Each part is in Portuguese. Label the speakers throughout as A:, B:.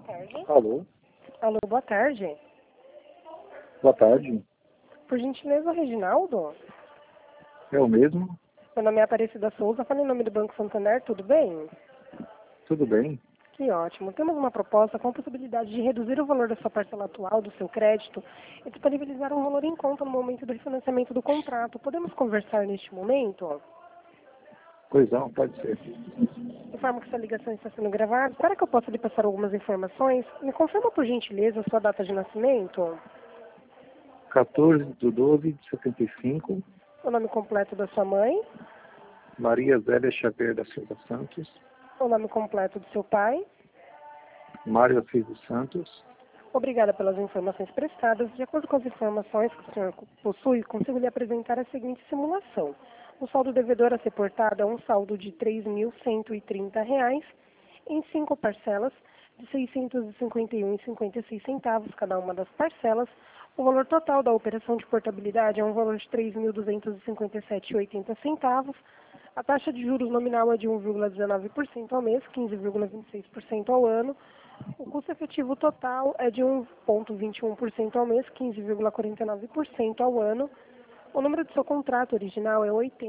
A: tarde.
B: Alô?
A: Alô, boa tarde.
B: Boa tarde.
A: Por gentileza, Reginaldo?
B: É o mesmo?
A: Meu nome é Aparecida Souza, falei em nome do Banco Santander, tudo bem?
B: Tudo bem?
A: Que ótimo. Temos uma proposta com a possibilidade de reduzir o valor da sua parcela atual do seu crédito e disponibilizar um valor em conta no momento do refinanciamento do contrato. Podemos conversar neste momento?
B: Pois não, pode ser.
A: Informo que essa ligação está sendo gravada. Para que eu possa lhe passar algumas informações, me confirma por gentileza a sua data de nascimento,
B: 14/12/75,
A: o nome completo da sua mãe,
B: Maria Zélia Xavier da Silva Santos,
A: o nome completo do seu pai.
B: Mário Assis dos Santos.
A: Obrigada pelas informações prestadas. De acordo com as informações que o senhor possui, consigo lhe apresentar a seguinte simulação. O saldo devedor a ser portado é um saldo de R$ 3.130 em 5 parcelas de R$ 651,56 cada uma das parcelas. O valor total da operação de portabilidade é um valor de R$ 3.257,80. A taxa de juros nominal é de 1,19% ao mês, 15,26% ao ano. O custo efetivo total é de 1,21% ao mês, 15,49% ao ano. O número do seu contrato original é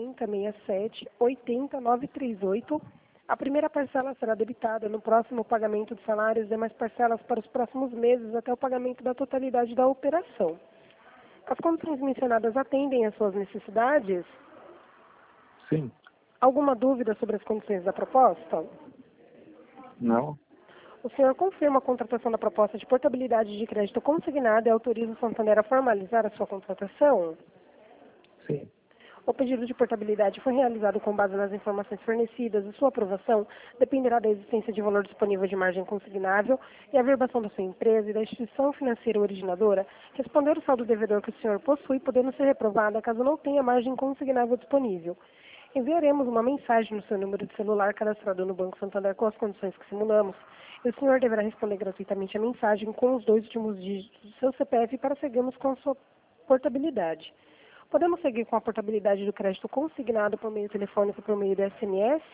A: 8067-80938. A primeira parcela será debitada no próximo pagamento de salários e demais parcelas para os próximos meses até o pagamento da totalidade da operação. As condições mencionadas atendem às suas necessidades?
B: Sim.
A: Alguma dúvida sobre as condições da proposta?
B: Não?
A: O senhor confirma a contratação da proposta de portabilidade de crédito consignada e autoriza o Santander a formalizar a sua contratação?
B: Sim.
A: O pedido de portabilidade foi realizado com base nas informações fornecidas e sua aprovação dependerá da existência de valor disponível de margem consignável e a verbação da sua empresa e da instituição financeira originadora responder o saldo devedor que o senhor possui, podendo ser reprovada caso não tenha margem consignável disponível. Enviaremos uma mensagem no seu número de celular cadastrado no Banco Santander com as condições que simulamos e o senhor deverá responder gratuitamente a mensagem com os 2 últimos dígitos do seu CPF para seguirmos com a sua portabilidade. Podemos seguir com a portabilidade do crédito consignado por meio telefônico e por meio do SMS?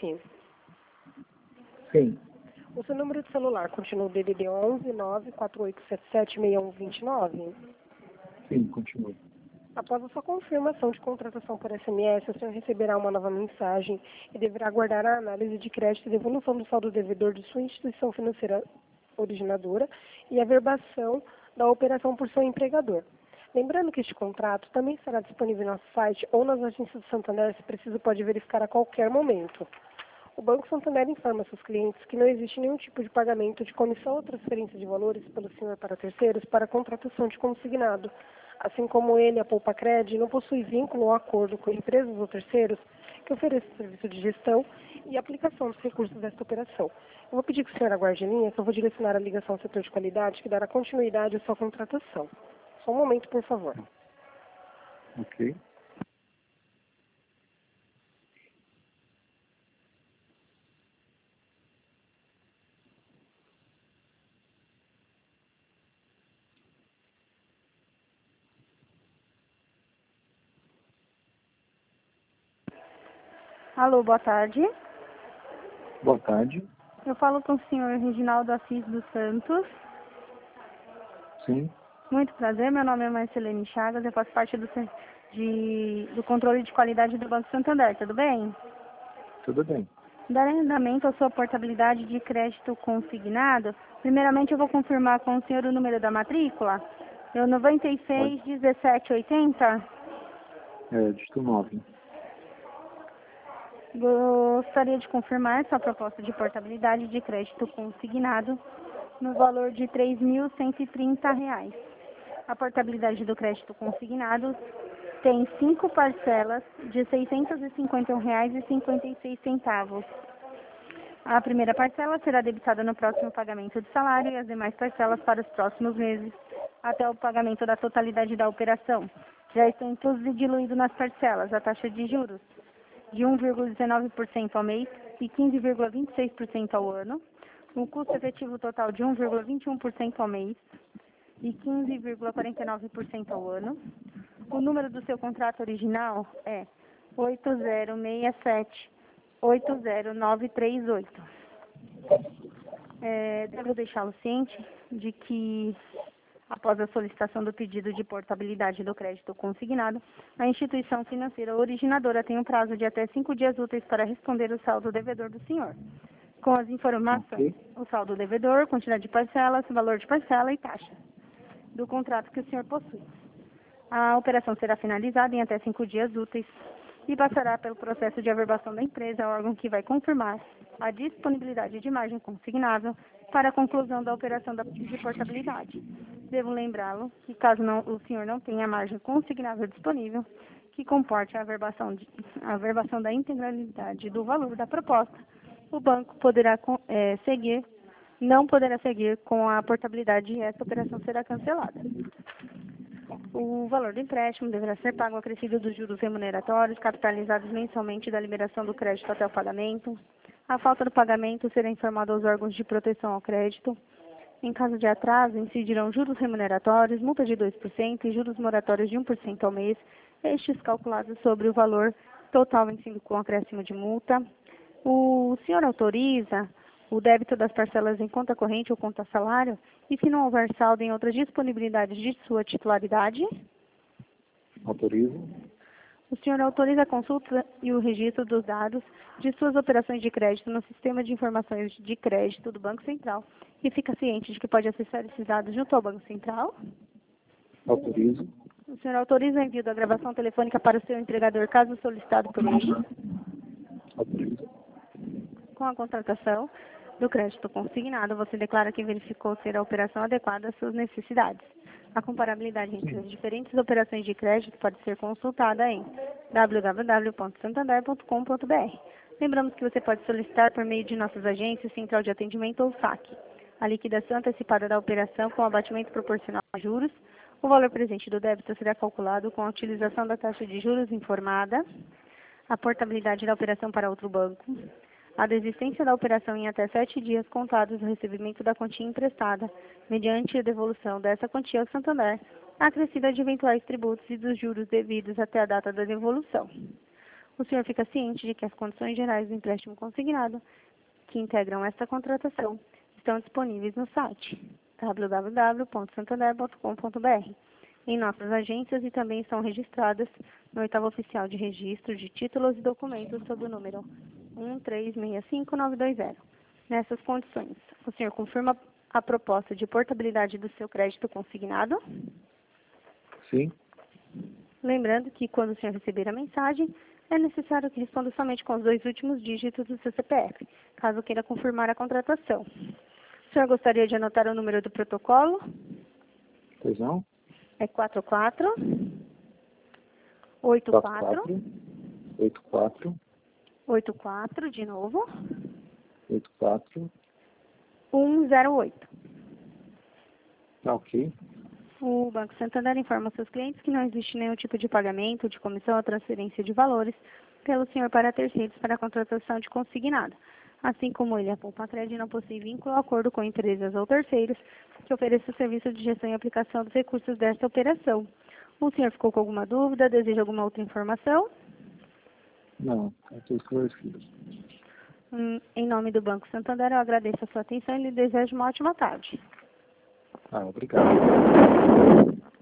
B: Sim.
A: O seu número de celular continua o DDD 11 94877 6129?
B: Sim, continua.
A: Após a sua confirmação de contratação por SMS, o senhor receberá uma nova mensagem e deverá aguardar a análise de crédito e devolução do saldo devedor de sua instituição financeira originadora e a verbação da operação por seu empregador. Lembrando que este contrato também estará disponível no nosso site ou nas agências do Santander, se preciso pode verificar a qualquer momento. O Banco Santander informa seus clientes que não existe nenhum tipo de pagamento de comissão ou transferência de valores pelo senhor para terceiros para a contratação de consignado. Assim como ele, a Poupa-Cred, não possui vínculo ou acordo com empresas ou terceiros que ofereçam serviço de gestão e aplicação dos recursos desta operação. Eu vou pedir que o senhor aguarde em linha, que eu vou direcionar a ligação ao setor de qualidade que dará continuidade à sua contratação. Só um momento, por favor.
B: Ok.
C: Alô, boa tarde.
B: Boa tarde.
C: Eu falo com o senhor Reginaldo Assis dos Santos.
B: Sim.
C: Muito prazer, meu nome é Marcelene Chagas, eu faço parte do controle de qualidade do Banco Santander, tudo bem?
B: Tudo bem.
C: Darei andamento à sua portabilidade de crédito consignado. Primeiramente eu vou confirmar com o senhor o número da matrícula. É o 961780.
B: Dígito 9.
C: Gostaria de confirmar sua proposta de portabilidade de crédito consignado no valor de R$ 3.130. A portabilidade do crédito consignado tem 5 parcelas de R$ 651,56. A primeira parcela será debitada no próximo pagamento de salário e as demais parcelas para os próximos meses, até o pagamento da totalidade da operação. Já está incluso e diluído nas parcelas a taxa de juros de 1,19% ao mês e 15,26% ao ano, um custo efetivo total de 1,21% ao mês e 15,49% ao ano. O número do seu contrato original é 8067-80938. Devo deixá-lo ciente de que, após a solicitação do pedido de portabilidade do crédito consignado, a instituição financeira originadora tem um prazo de até 5 dias úteis para responder o saldo devedor do senhor, com as informações, o saldo devedor, quantidade de parcelas, valor de parcela e taxa do contrato que o senhor possui. A operação será finalizada em até 5 dias úteis e passará pelo processo de averbação da empresa, órgão que vai confirmar a disponibilidade de margem consignável para a conclusão da operação de portabilidade. Devo lembrá-lo que, caso o senhor não tenha margem consignável disponível, que comporte a averbação da integralidade do valor da proposta, o banco não poderá seguir com a portabilidade e essa operação será cancelada. O valor do empréstimo deverá ser pago acrescido dos juros remuneratórios, capitalizados mensalmente da liberação do crédito até o pagamento. A falta do pagamento será informada aos órgãos de proteção ao crédito. Em caso de atraso, incidirão juros remuneratórios, multa de 2% e juros moratórios de 1% ao mês, estes calculados sobre o valor total vencido com acréscimo de multa. O senhor autoriza o débito das parcelas em conta corrente ou conta salário e, se não houver saldo em outras disponibilidades de sua titularidade?
B: Autorizo.
C: O senhor autoriza a consulta e o registro dos dados de suas operações de crédito no sistema de informações de crédito do Banco Central e fica ciente de que pode acessar esses dados junto ao Banco Central?
B: Autorizo.
C: O senhor autoriza o envio da gravação telefônica para o seu empregador, caso solicitado por ele?
B: Autorizo.
C: Com a contratação do crédito consignado, você declara que verificou ser a operação adequada às suas necessidades. A comparabilidade entre as diferentes operações de crédito pode ser consultada em www.santander.com.br. Lembramos que você pode solicitar por meio de nossas agências, central de atendimento ou saque a liquidação antecipada da operação com abatimento proporcional a juros. O valor presente do débito será calculado com a utilização da taxa de juros informada, a portabilidade da operação para outro banco, a desistência da operação em até 7 dias contados do recebimento da quantia emprestada, mediante a devolução dessa quantia ao Santander, acrescida de eventuais tributos e dos juros devidos até a data da devolução. O senhor fica ciente de que as condições gerais do empréstimo consignado, que integram esta contratação, estão disponíveis no site www.santander.com.br, em nossas agências e também estão registradas no oitavo oficial de registro de títulos e documentos sob o número 1365920. Nessas condições, o senhor confirma a proposta de portabilidade do seu crédito consignado?
B: Sim.
C: Lembrando que, quando o senhor receber a mensagem, é necessário que responda somente com os 2 últimos dígitos do seu CPF, caso queira confirmar a contratação. O senhor gostaria de anotar o número do protocolo?
B: Pois não?
C: É 44 84
B: 84
C: 84, de novo,
B: 84.
C: 108.
B: Tá ok.
C: O Banco Santander informa aos seus clientes que não existe nenhum tipo de pagamento, de comissão ou transferência de valores pelo senhor para terceiros para a contratação de consignado. Assim como ele, a Poupa-Cred não possui vínculo ou acordo com empresas ou terceiros que ofereçam o serviço de gestão e aplicação dos recursos desta operação. O senhor ficou com alguma dúvida? Deseja alguma outra informação?
B: Não, estou esclarecido.
C: Em nome do Banco Santander, eu agradeço a sua atenção e lhe desejo uma ótima tarde.
B: Obrigado.